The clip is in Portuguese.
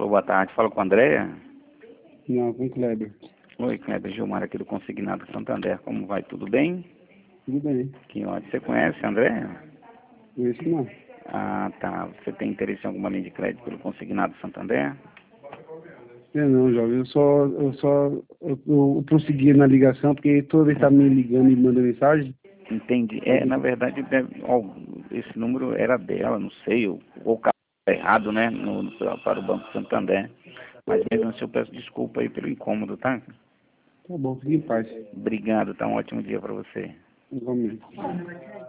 Alô, boa tarde. Fala com a Andréia? Não, com o Kleber. Oi, Kleber Gilmar aqui do Consignado Santander. Como vai? Tudo bem? Tudo bem. Que ótimo. Você conhece a Andréia? Isso não. Ah, tá. Você tem interesse em alguma linha de crédito pelo Consignado Santander? Eu não, jovem. Eu prossegui na ligação porque toda vez que tá me ligando e manda mensagem. Entendi. Na verdade, esse número era dela, não sei, ou tá errado, né, para o Banco Santander. Mas mesmo assim eu peço desculpa aí pelo incômodo, tá? Tá bom, fique em paz. Obrigado, tá? Um ótimo dia para você. Igualmente.